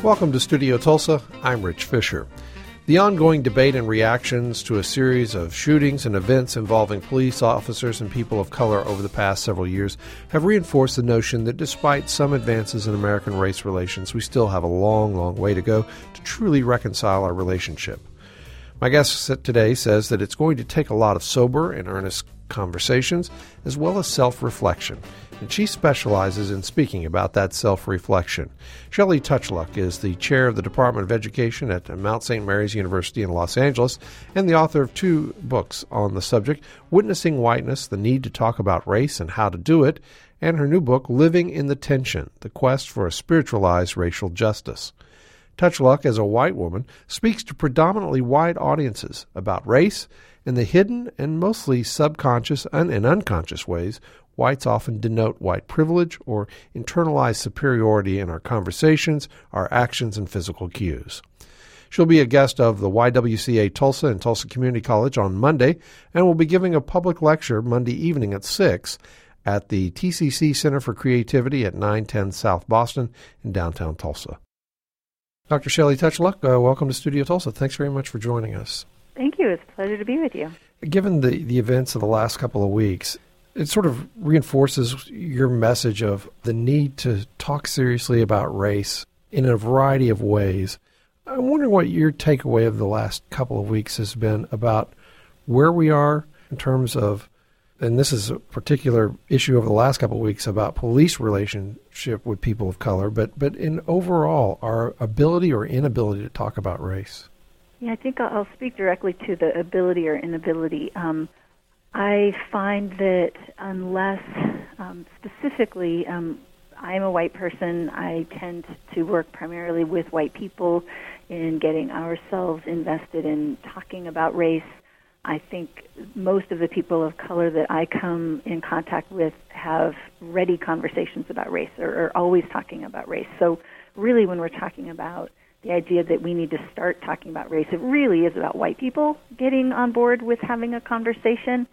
Welcome to Studio Tulsa. I'm Rich Fisher. The ongoing debate and reactions to a series of shootings and events involving police officers and people of color over the past several years have reinforced the notion that despite some advances in American race relations, we still have a long, long way to go to truly reconcile our relationship. My guest today says that it's going to take a lot of sober and earnest conversations as well as self-reflection, and she specializes in speaking about that self-reflection. Shelley Touchluck is the chair of the Department of Education at Mount St. Mary's University in Los Angeles and the author of 2 books on the subject, Witnessing Whiteness, The Need to Talk About Race and How to Do It, and her new book, Living in the Tension, The Quest for a Spiritualized Racial Justice. Touchluck, as a white woman, speaks to predominantly white audiences about race and the hidden and mostly subconscious and unconscious ways whites often denote white privilege or internalized superiority in our conversations, our actions, and physical cues. She'll be a guest of the YWCA Tulsa and Tulsa Community College on Monday and will be giving a public lecture Monday evening at 6 at the TCC Center for Creativity at 910 South Boston in downtown Tulsa. Dr. Shelley Touchluck, welcome to Studio Tulsa. Thanks very much for joining us. Thank you. It's a pleasure to be with you. Given the events of the last couple of weeks, it sort of reinforces your message of the need to talk seriously about race in a variety of ways. I'm wondering what your takeaway of the last couple of weeks has been about where we are in terms of, and this is a particular issue over the last couple of weeks about police relationship with people of color, but in overall, our ability or inability to talk about race. Yeah, I think I'll speak directly to the ability or inability. I find that unless specifically I'm a white person, I tend to work primarily with white people in getting ourselves invested in talking about race. I think most of the people of color that I come in contact with have ready conversations about race or are always talking about race. So really when we're talking about the idea that we need to start talking about race, it really is about white people getting on board with having a conversation.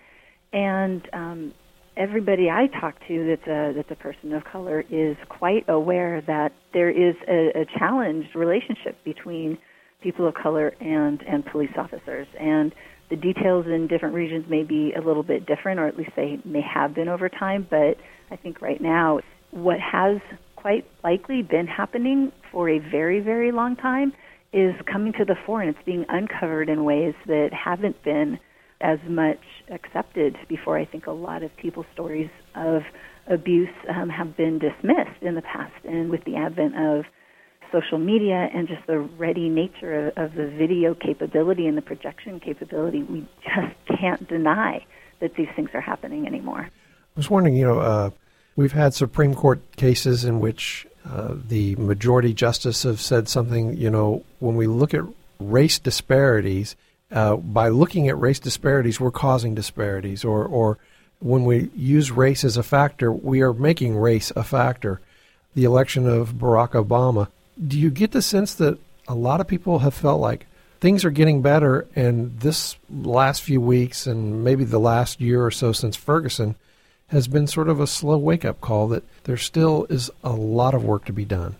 And everybody I talk to that's a person of color is quite aware that there is a challenged relationship between people of color and police officers. And the details in different regions may be a little bit different, or at least they may have been over time. But I think right now what has quite likely been happening for a very, very long time is coming to the fore, and it's being uncovered in ways that haven't been as much accepted before. I think a lot of people's stories of abuse have been dismissed in the past. And with the advent of social media and just the ready nature of the video capability and the projection capability, we just can't deny that these things are happening anymore. I was wondering, we've had Supreme Court cases in which the majority justice have said something, when we look at race disparities, by looking at race disparities, we're causing disparities, or when we use race as a factor, we are making race a factor. The election of Barack Obama, do you get the sense that a lot of people have felt like things are getting better, and this last few weeks and maybe the last year or so since Ferguson has been sort of a slow wake-up call that there still is a lot of work to be done?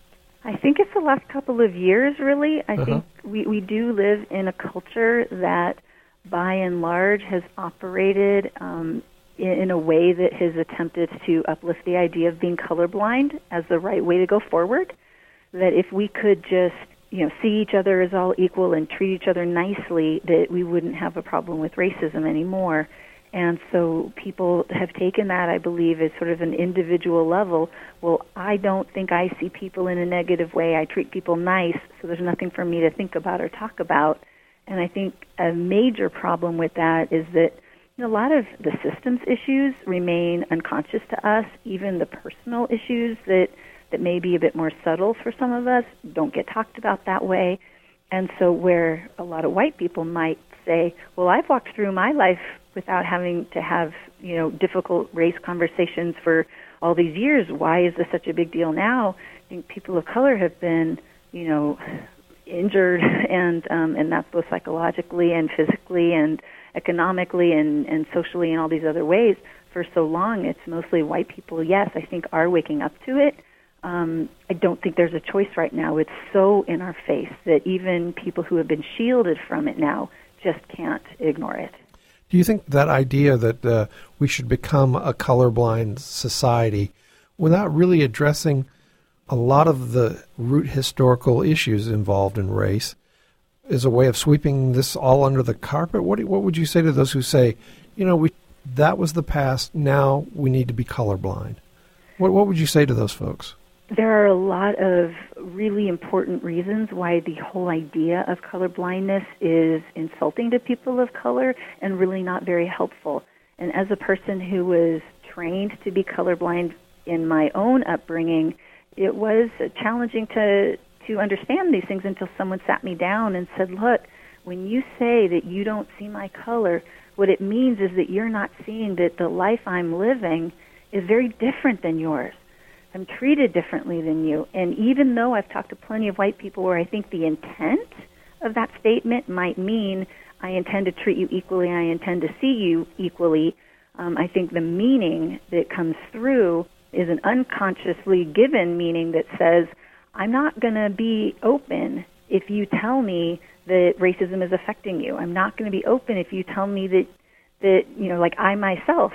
I think it's the last couple of years, really. I think we do live in a culture that, by and large, has operated in a way that has attempted to uplift the idea of being colorblind as the right way to go forward. That if we could just, see each other as all equal and treat each other nicely, that we wouldn't have a problem with racism anymore. And so people have taken that, I believe, as sort of an individual level. Well, I don't think I see people in a negative way. I treat people nice, so there's nothing for me to think about or talk about. And I think a major problem with that is that a lot of the systems issues remain unconscious to us. Even the personal issues that may be a bit more subtle for some of us don't get talked about that way. And so where a lot of white people might say, well, I've walked through my life without having to have, difficult race conversations for all these years. Why is this such a big deal now? I think people of color have been, injured, and that's both psychologically and physically and economically and socially and all these other ways for so long. It's mostly white people, yes, I think are waking up to it. I don't think there's a choice right now. It's so in our face that even people who have been shielded from it now just can't ignore it. Do you think that idea that we should become a colorblind society without really addressing a lot of the root historical issues involved in race is a way of sweeping this all under the carpet? What would you say to those who say, that was the past, now we need to be colorblind? What would you say to those folks? There are a lot of really important reasons why the whole idea of colorblindness is insulting to people of color and really not very helpful. And as a person who was trained to be colorblind in my own upbringing, it was challenging to understand these things until someone sat me down and said, look, when you say that you don't see my color, what it means is that you're not seeing that the life I'm living is very different than yours. I'm treated differently than you. And even though I've talked to plenty of white people where I think the intent of that statement might mean I intend to treat you equally, I intend to see you equally, I think the meaning that comes through is an unconsciously given meaning that says, I'm not going to be open if you tell me that racism is affecting you. I'm not going to be open if you tell me that like I myself,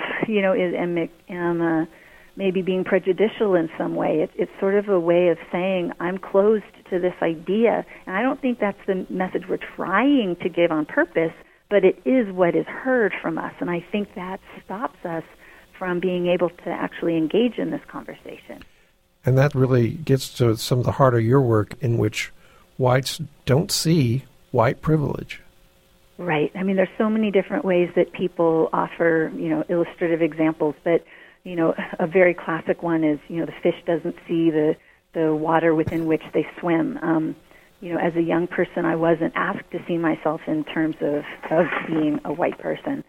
am maybe being prejudicial in some way. It's sort of a way of saying I'm closed to this idea. And I don't think that's the message we're trying to give on purpose, but it is what is heard from us. And I think that stops us from being able to actually engage in this conversation. And that really gets to some of the heart of your work, in which whites don't see white privilege. Right. I mean, there's so many different ways that people offer, illustrative examples, but a very classic one is, the fish doesn't see the water within which they swim. As a young person, I wasn't asked to see myself in terms of being a white person.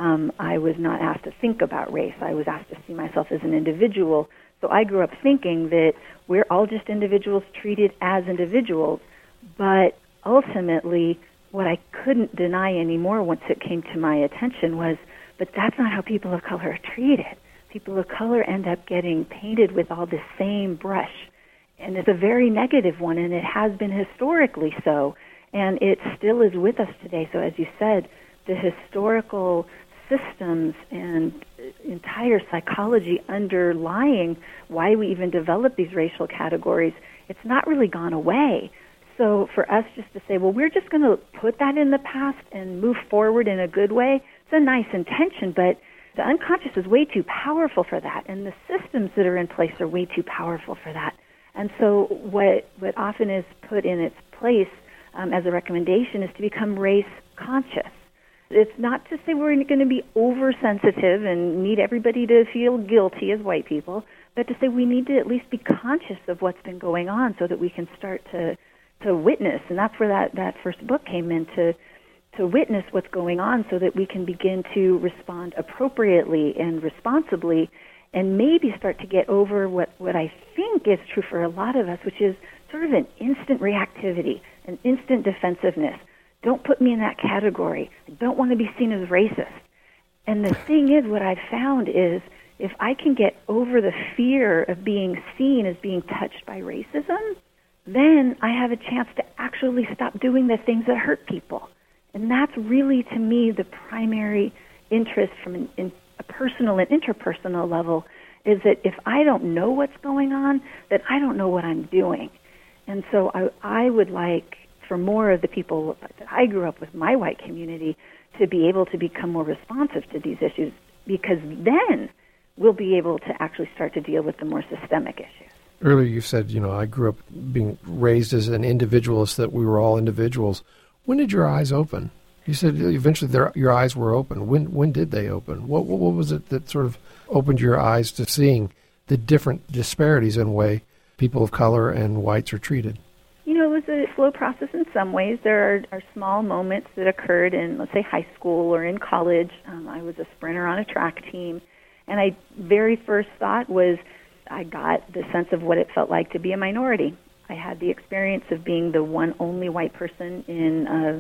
I was not asked to think about race. I was asked to see myself as an individual. So I grew up thinking that we're all just individuals treated as individuals. But ultimately, what I couldn't deny anymore once it came to my attention was, but that's not how people of color are treated. People of color end up getting painted with all the same brush. And it's a very negative one, and it has been historically so. And it still is with us today. So as you said, the historical systems and entire psychology underlying why we even develop these racial categories, it's not really gone away. So for us just to say, well, we're just going to put that in the past and move forward in a good way, it's a nice intention, but the unconscious is way too powerful for that, and the systems that are in place are way too powerful for that. And so what often is put in its place as a recommendation is to become race conscious. It's not to say we're going to be oversensitive and need everybody to feel guilty as white people, but to say we need to at least be conscious of what's been going on so that we can start to witness. And that's where that first book came in, to witness what's going on so that we can begin to respond appropriately and responsibly and maybe start to get over what I think is true for a lot of us, which is sort of an instant reactivity, an instant defensiveness. Don't put me in that category. I don't want to be seen as racist. And the thing is, what I've found is if I can get over the fear of being seen as being touched by racism, then I have a chance to actually stop doing the things that hurt people. And that's really, to me, the primary interest from a personal and interpersonal level, is that if I don't know what's going on, then I don't know what I'm doing. And so I would like for more of the people that I grew up with, my white community, to be able to become more responsive to these issues, because then we'll be able to actually start to deal with the more systemic issues. Earlier you said, I grew up being raised as an individualist, that we were all individuals. When did your eyes open? You said eventually your eyes were open. When did they open? What was it that sort of opened your eyes to seeing the different disparities in the way people of color and whites are treated? It was a slow process in some ways. There are small moments that occurred in, let's say, high school or in college. I was a sprinter on a track team, and I very first thought was I got the sense of what it felt like to be a minority. I had the experience of being the one only white person in a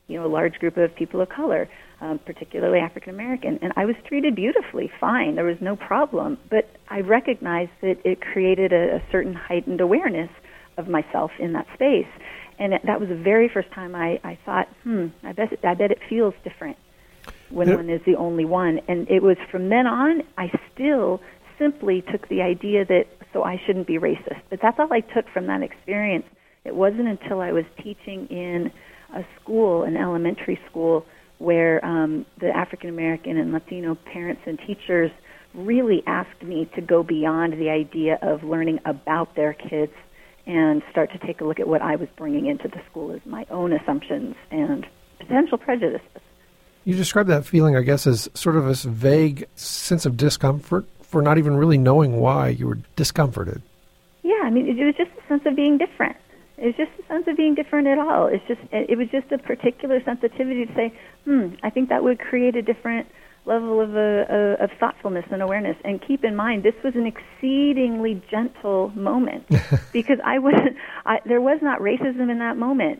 a large group of people of color, particularly African American, and I was treated beautifully, fine. There was no problem, but I recognized that it created a certain heightened awareness of myself in that space, and that was the very first time I thought, I bet it feels different when one is the only one. And it was from then on, I still simply took the idea that, so I shouldn't be racist. But that's all I took from that experience. It wasn't until I was teaching in a school, an elementary school, where the African American and Latino parents and teachers really asked me to go beyond the idea of learning about their kids and start to take a look at what I was bringing into the school as my own assumptions and potential prejudices. You described that feeling, I guess, as sort of this vague sense of discomfort for not even really knowing why you were discomforted. Yeah, I mean, it was just a sense of being different. It was just a sense of being different at all. It was just a particular sensitivity to say, I think that would create a different level of thoughtfulness and awareness. And keep in mind, this was an exceedingly gentle moment because there was not racism in that moment.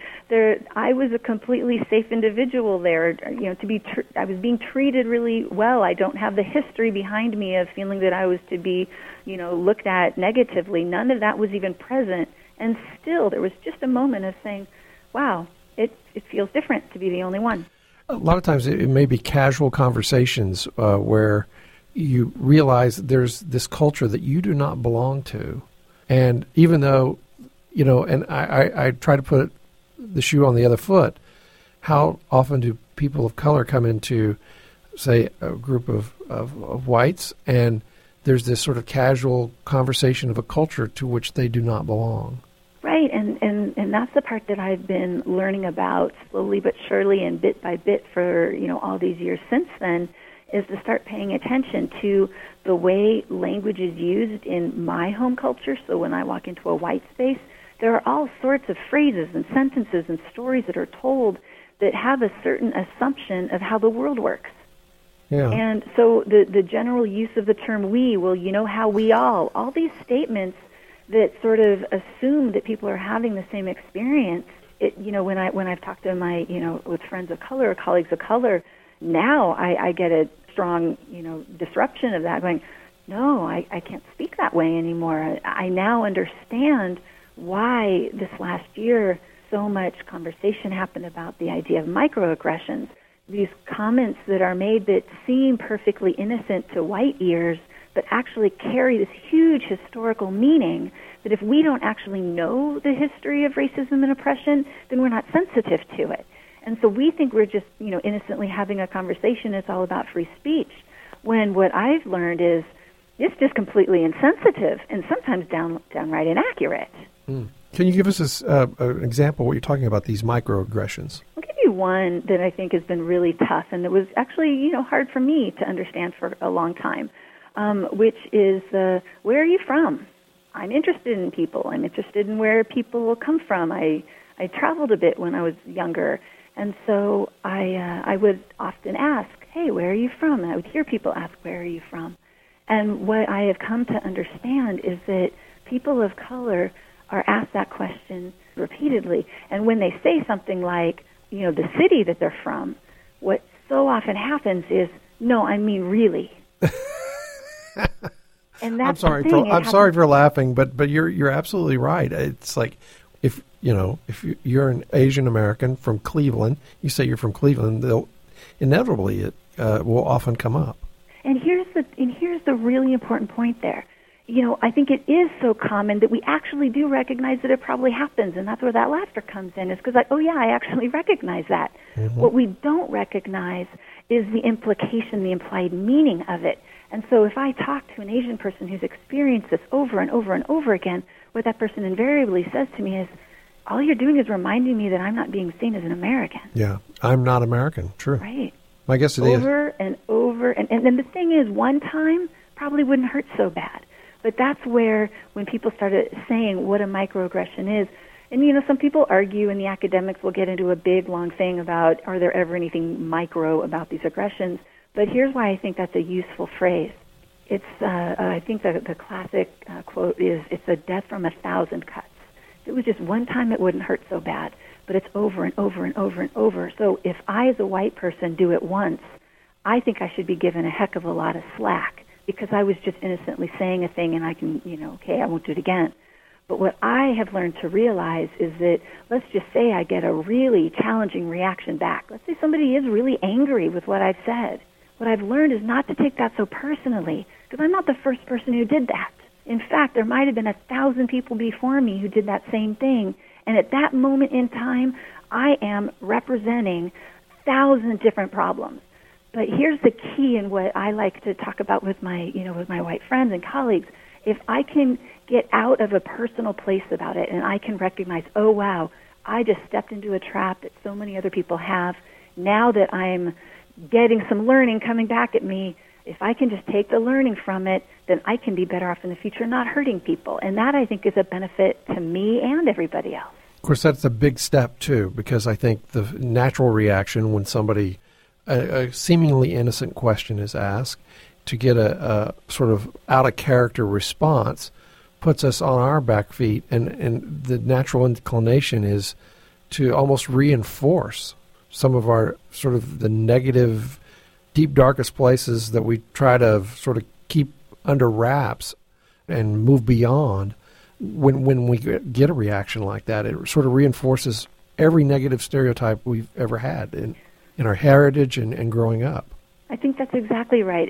I was a completely safe individual there. I was being treated really well. I don't have the history behind me of feeling that I was to be, looked at negatively. None of that was even present. And still, there was just a moment of saying, wow, it feels different to be the only one. A lot of times it may be casual conversations where you realize there's this culture that you do not belong to. And even though, and I try to put the shoe on the other foot, how often do people of color come into, say, a group of whites, and there's this sort of casual conversation of a culture to which they do not belong? Right, and that's the part that I've been learning about slowly but surely and bit by bit for, all these years since then, is to start paying attention to the way language is used in my home culture. So when I walk into a white space, there are all sorts of phrases and sentences and stories that are told that have a certain assumption of how the world works. Yeah. And so the general use of the term we, how we all these statements that sort of assume that people are having the same experience. When I've talked to my, with friends of color or colleagues of color, now I get a strong, disruption of that, going, no, I can't speak that way anymore. I now understand why this last year so much conversation happened about the idea of microaggressions, these comments that are made that seem perfectly innocent to white ears, but actually carry this huge historical meaning that if we don't actually know the history of racism and oppression, then we're not sensitive to it. And so we think we're just, innocently having a conversation. It's all about free speech. When what I've learned is it's just completely insensitive and sometimes downright inaccurate. Can you give us an example of what you're talking about, these microaggressions? I'll give you one that I think has been really tough, and it was actually, hard for me to understand for a long time. Which is, where are you from? I'm interested in people. I'm interested in where people come from. I traveled a bit when I was younger, and so I would often ask, hey, where are you from? And I would hear people ask, where are you from? And what I have come to understand is that people of color are asked that question repeatedly. And when they say something like, the city that they're from, what so often happens is, no, I mean really. And that's I'm sorry for laughing, but you're absolutely right. It's like if you're an Asian American from Cleveland, you say you're from Cleveland, they'll inevitably it will often come up. And here's the really important point there. I think it is so common that we actually do recognize that it probably happens, and that's where that laughter comes in. Is because I actually recognize that. Mm-hmm. What we don't recognize is the implication, the implied meaning of it. And so if I talk to an Asian person who's experienced this over and over and over again, what that person invariably says to me is, all you're doing is reminding me that I'm not being seen as an American. Yeah, I'm not American. True. Right. I guess it is. Over and over. And then the thing is, one time probably wouldn't hurt so bad. But that's where, when people started saying what a microaggression is, and, some people argue, and the academics will get into a big, long thing about, are there ever anything micro about these aggressions? But here's why I think that's a useful phrase. It's, I think the classic quote is, it's a death from 1,000 cuts. If it was just one time, it wouldn't hurt so bad. But it's over and over and over and over. So if I, as a white person, do it once, I think I should be given a heck of a lot of slack because I was just innocently saying a thing and I can, okay, I won't do it again. But what I have learned to realize is that, let's just say I get a really challenging reaction back. Let's say somebody is really angry with what I've said. What I've learned is not to take that so personally, because I'm not the first person who did that. In fact, there might have been 1,000 people before me who did that same thing. And at that moment in time, I am representing 1,000 different problems. But here's the key in what I like to talk about with my white friends and colleagues. If I can get out of a personal place about it and I can recognize, oh, wow, I just stepped into a trap that so many other people have. Now that I'm getting some learning coming back at me, if I can just take the learning from it, then I can be better off in the future not hurting people. And that, I think, is a benefit to me and everybody else. Of course, that's a big step, too, because I think the natural reaction when somebody, a seemingly innocent question is asked, to get a sort of out-of-character response puts us on our back feet, and the natural inclination is to almost reinforce some of our sort of the negative, deep, darkest places that we try to sort of keep under wraps and move beyond. When we get a reaction like that, it sort of reinforces every negative stereotype we've ever had in our heritage and growing up. I think that's exactly right.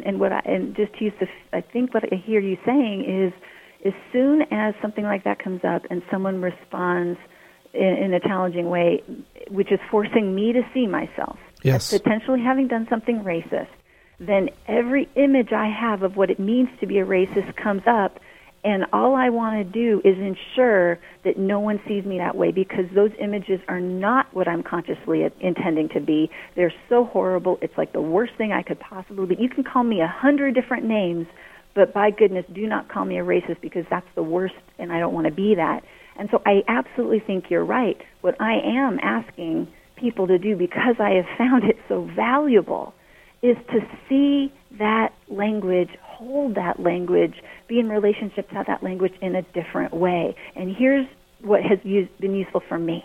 And just to use I think what I hear you saying is, as soon as something like that comes up and someone responds in a challenging way, which is forcing me to see myself as potentially having done something racist, then every image I have of what it means to be a racist comes up, and all I want to do is ensure that no one sees me that way, because those images are not what I'm consciously intending to be. They're so horrible. It's like the worst thing I could possibly be. You can call me 100 different names, but by goodness, do not call me a racist, because that's the worst, and I don't want to be that. And so I absolutely think you're right. What I am asking people to do, because I have found it so valuable, is to see that language, hold that language, be in relationship to that language in a different way. And here's what has been useful for me.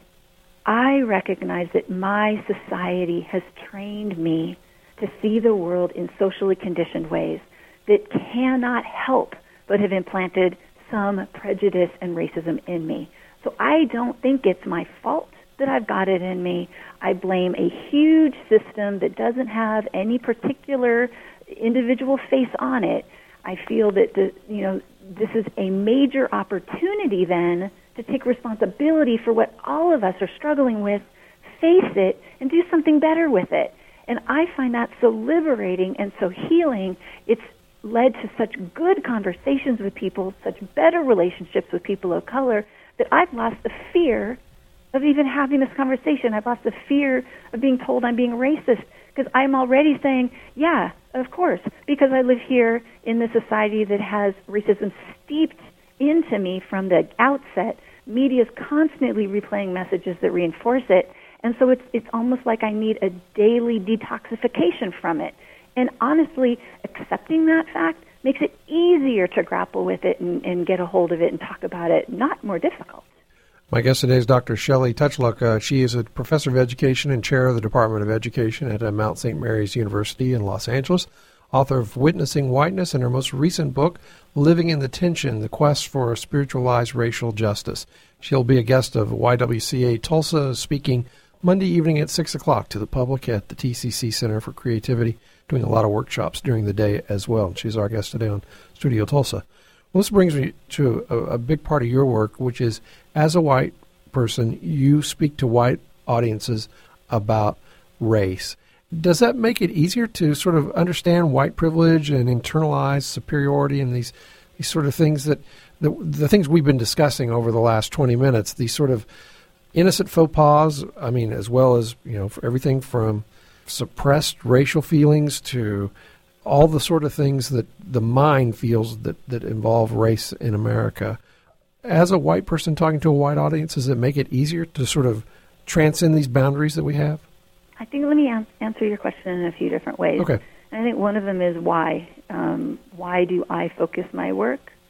I recognize that my society has trained me to see the world in socially conditioned ways that cannot help but have implanted some prejudice and racism in me. So I don't think it's my fault that I've got it in me. I blame a huge system that doesn't have any particular individual face on it. I feel that this is a major opportunity then to take responsibility for what all of us are struggling with, face it, and do something better with it. And I find that so liberating and so healing. It's led to such good conversations with people, such better relationships with people of color, that I've lost the fear of even having this conversation. I've lost the fear of being told I'm being racist, because I'm already saying, yeah, of course, because I live here in this society that has racism steeped into me from the outset. Media is constantly replaying messages that reinforce it, and so it's almost like I need a daily detoxification from it. And honestly, accepting that fact makes it easier to grapple with it and get a hold of it and talk about it, not more difficult. My guest today is Dr. Shelley Touchluck. She is a professor of education and chair of the Department of Education at Mount St. Mary's University in Los Angeles, author of Witnessing Whiteness, and her most recent book, Living in the Tension, The Quest for Spiritualized Racial Justice. She'll be a guest of YWCA Tulsa, speaking Monday evening at 6 o'clock to the public at the TCC Center for Creativity, doing a lot of workshops during the day as well. She's our guest today on Studio Tulsa. Well, this brings me to a big part of your work, which is, as a white person, you speak to white audiences about race. Does that make it easier to sort of understand white privilege and internalize superiority and these sort of things that the things we've been discussing over the last 20 minutes, these sort of innocent faux pas, I mean, as well as, for everything from suppressed racial feelings to all the sort of things that the mind feels that involve race in America. As a white person talking to a white audience, does it make it easier to sort of transcend these boundaries that we have? I think let me answer your question in a few different ways. Okay. And I think one of them is why. Why do I focus my work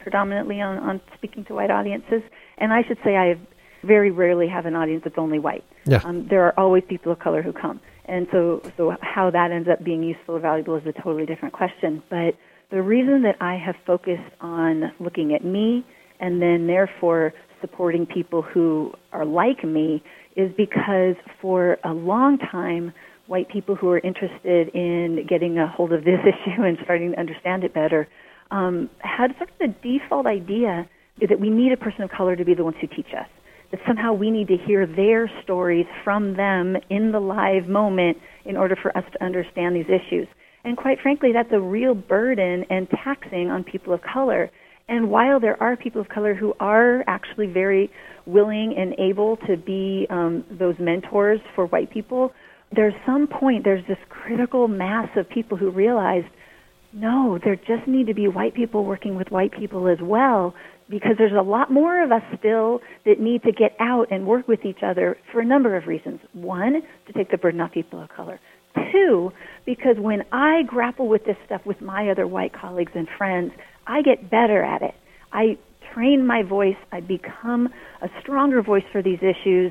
predominantly on speaking to white audiences. And I should say I very rarely have an audience that's only white. Yeah. There are always people of color who come. And so how that ends up being useful or valuable is a totally different question. But the reason that I have focused on looking at me and then therefore supporting people who are like me is because for a long time, white people who are interested in getting a hold of this issue and starting to understand it better had sort of the default idea that we need a person of color to be the ones who teach us, that somehow we need to hear their stories from them in the live moment in order for us to understand these issues. And quite frankly, that's a real burden and taxing on people of color. And while there are people of color who are actually very willing and able to be those mentors for white people, there's some point, there's this critical mass of people who realize, no, there just need to be white people working with white people as well, because there's a lot more of us still that need to get out and work with each other for a number of reasons. One, to take the burden off people of color. Two, because when I grapple with this stuff with my other white colleagues and friends, I get better at it. I train my voice. I become a stronger voice for these issues.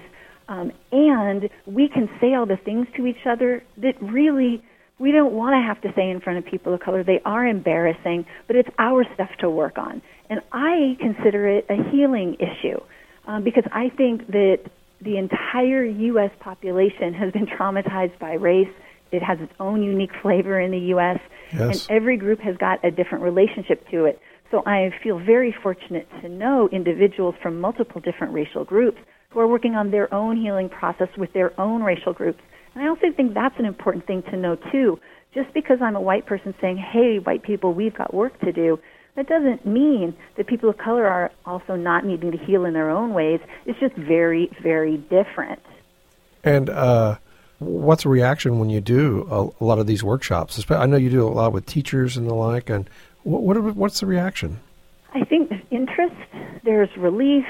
And we can say all the things to each other that really we don't want to have to say in front of people of color. They are embarrassing, but it's our stuff to work on. And I consider it a healing issue because I think that the entire U.S. population has been traumatized by race. It has its own unique flavor in the U.S., yes. And every group has got a different relationship to it. So I feel very fortunate to know individuals from multiple different racial groups who are working on their own healing process with their own racial groups. And I also think that's an important thing to know, too. Just because I'm a white person saying, hey, white people, we've got work to do, that doesn't mean that people of color are also not needing to heal in their own ways. It's just very, very different. And what's the reaction when you do a lot of these workshops? I know you do a lot with teachers and the like, and what's the reaction? I think there's interest, there's relief.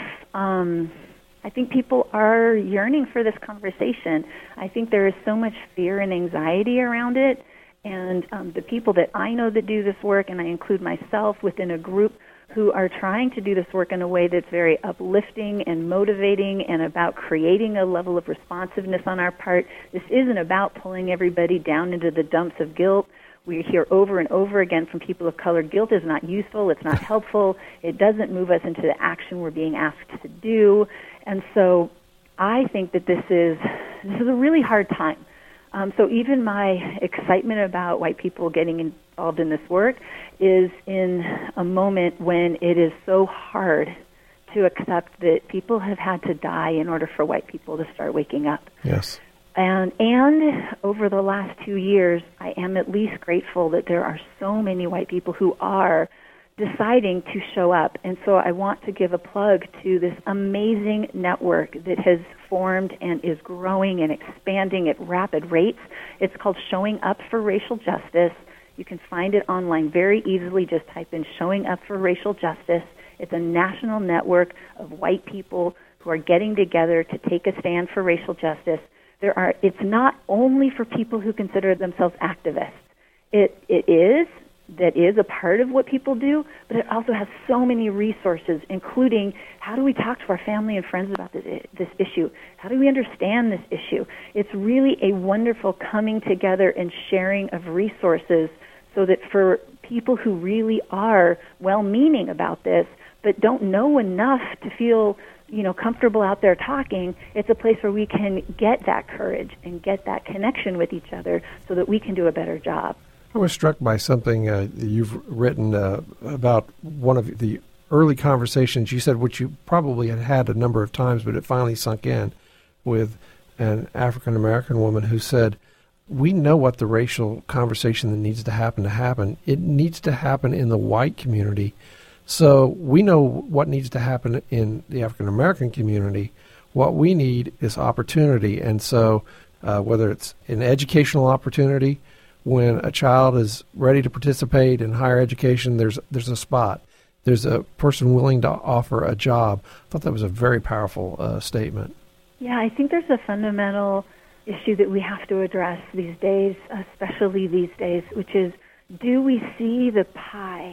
I think people are yearning for this conversation. I think there is so much fear and anxiety around it, and the people that I know that do this work, and I include myself within a group who are trying to do this work in a way that's very uplifting and motivating and about creating a level of responsiveness on our part. This isn't about pulling everybody down into the dumps of guilt. We hear over and over again from people of color, guilt is not useful, it's not helpful, it doesn't move us into the action we're being asked to do. And so I think that this is a really hard time. So even my excitement about white people getting involved in this work is in a moment when it is so hard to accept that people have had to die in order for white people to start waking up. Yes. And over the last 2 years, I am at least grateful that there are so many white people who are deciding to show up. And so I want to give a plug to this amazing network that has formed and is growing and expanding at rapid rates. It's called Showing Up for Racial Justice. You can find it online very easily. Just type in Showing Up for Racial Justice. It's a national network of white people who are getting together to take a stand for racial justice. It's not only for people who consider themselves activists. That is a part of what people do, but it also has so many resources, including how do we talk to our family and friends about this issue? How do we understand this issue? It's really a wonderful coming together and sharing of resources so that for people who really are well-meaning about this but don't know enough to feel comfortable out there talking, it's a place where we can get that courage and get that connection with each other so that we can do a better job. I was struck by something you've written about one of the early conversations you said, which you probably had a number of times, but it finally sunk in, with an African-American woman who said, we know what the racial conversation that needs to happen. It needs to happen in the white community. So we know what needs to happen in the African-American community. What we need is opportunity. And so whether it's an educational opportunity, when a child is ready to participate in higher education, there's a spot. There's a person willing to offer a job. I thought that was a very powerful statement. Yeah, I think there's a fundamental issue that we have to address these days, especially these days, which is, do we see the pie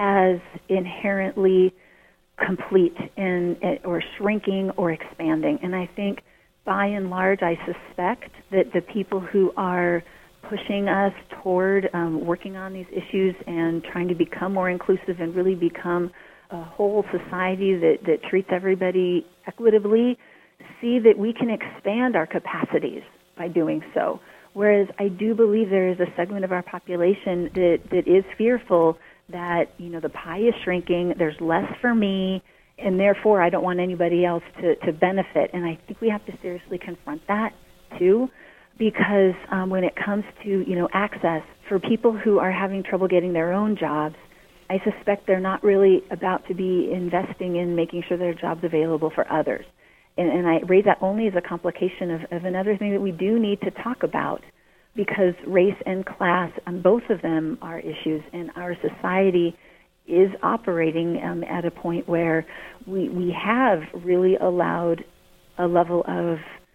as inherently complete or shrinking or expanding. And I think by and large, I suspect that the people who are pushing us toward working on these issues and trying to become more inclusive and really become a whole society that treats everybody equitably see that we can expand our capacities by doing so. Whereas I do believe there is a segment of our population that is fearful that, the pie is shrinking, there's less for me, and therefore I don't want anybody else to benefit. And I think we have to seriously confront that, too, because when it comes to, access, for people who are having trouble getting their own jobs, I suspect they're not really about to be investing in making sure there are jobs available for others. And I raise that only as a complication of another thing that we do need to talk about, because race and class, both of them are issues, and our society is operating at a point where we have really allowed a level of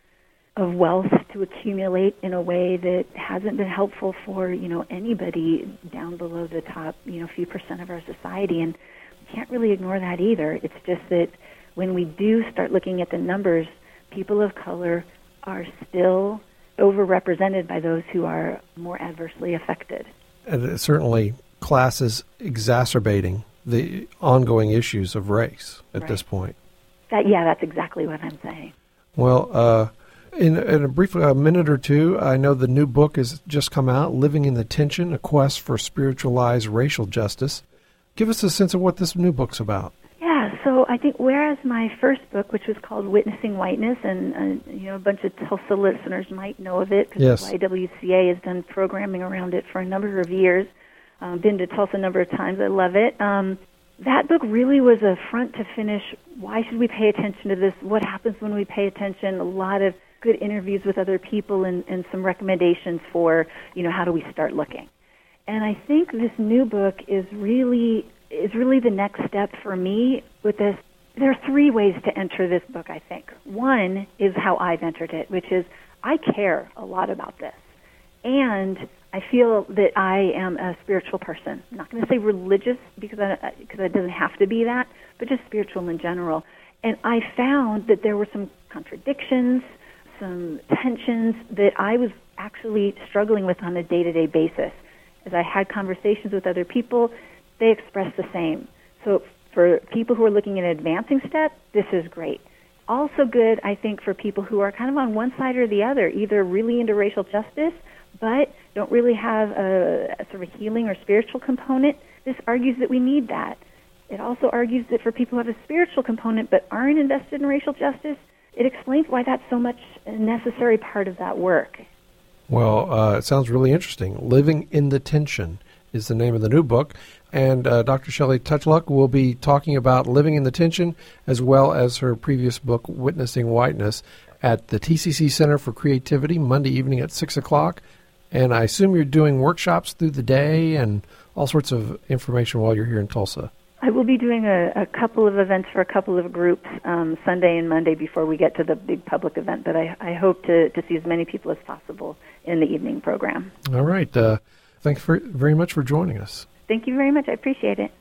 wealth to accumulate in a way that hasn't been helpful for, anybody down below the top, few percent of our society. And we can't really ignore that either. It's just that when we do start looking at the numbers, people of color are still overrepresented by those who are more adversely affected. And certainly class is exacerbating the ongoing issues of race at this point. That's exactly what I'm saying. Well, in a brief minute or two, I know the new book has just come out, Living in the Tension, A Quest for Spiritualized Racial Justice. Give us a sense of what this new book's about. So I think whereas my first book, which was called Witnessing Whiteness, and a bunch of Tulsa listeners might know of it because the YWCA has done programming around it for a number of years. Been to Tulsa a number of times. I love it. That book really was a front to finish. Why should we pay attention to this? What happens when we pay attention? A lot of good interviews with other people and some recommendations for, how do we start looking? And I think this new book is really the next step for me with this. There are three ways to enter this book, I think. One is how I've entered it, which is I care a lot about this. And I feel that I am a spiritual person. I'm not going to say religious because it doesn't have to be that, but just spiritual in general. And I found that there were some contradictions, some tensions that I was actually struggling with on a day-to-day basis. As I had conversations with other people, they expressed the same. So for people who are looking at an advancing step, this is great. Also good, I think, for people who are kind of on one side or the other, either really into racial justice, but don't really have a sort of healing or spiritual component. This argues that we need that. It also argues that for people who have a spiritual component but aren't invested in racial justice, it explains why that's so much a necessary part of that work. Well, it sounds really interesting. Living in the Tension is the name of the new book. And Dr. Shelley Touchluck will be talking about Living in the Tension as well as her previous book, Witnessing Whiteness, at the TCC Center for Creativity Monday evening at 6 o'clock. And I assume you're doing workshops through the day and all sorts of information while you're here in Tulsa. I will be doing a couple of events for a couple of groups Sunday and Monday before we get to the big public event, but I hope to see as many people as possible in the evening program. All right. Thanks very much for joining us. Thank you very much. I appreciate it.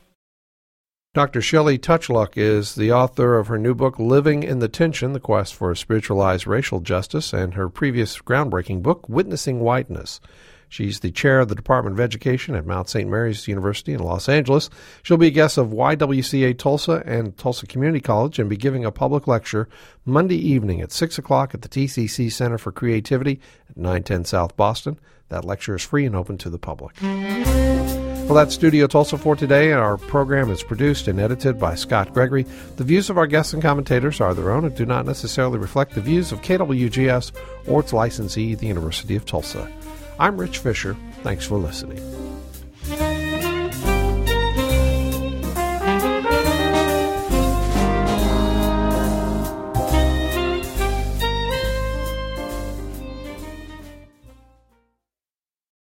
Dr. Shelley Touchluck is the author of her new book, Living in the Tension, The Quest for Spiritualized Racial Justice, and her previous groundbreaking book, Witnessing Whiteness. She's the chair of the Department of Education at Mount St. Mary's University in Los Angeles. She'll be a guest of YWCA Tulsa and Tulsa Community College and be giving a public lecture Monday evening at 6 o'clock at the TCC Center for Creativity at 910 South Boston. That lecture is free and open to the public. Well, that's Studio Tulsa for today. Our program is produced and edited by Scott Gregory. The views of our guests and commentators are their own and do not necessarily reflect the views of KWGS or its licensee, the University of Tulsa. I'm Rich Fisher. Thanks for listening.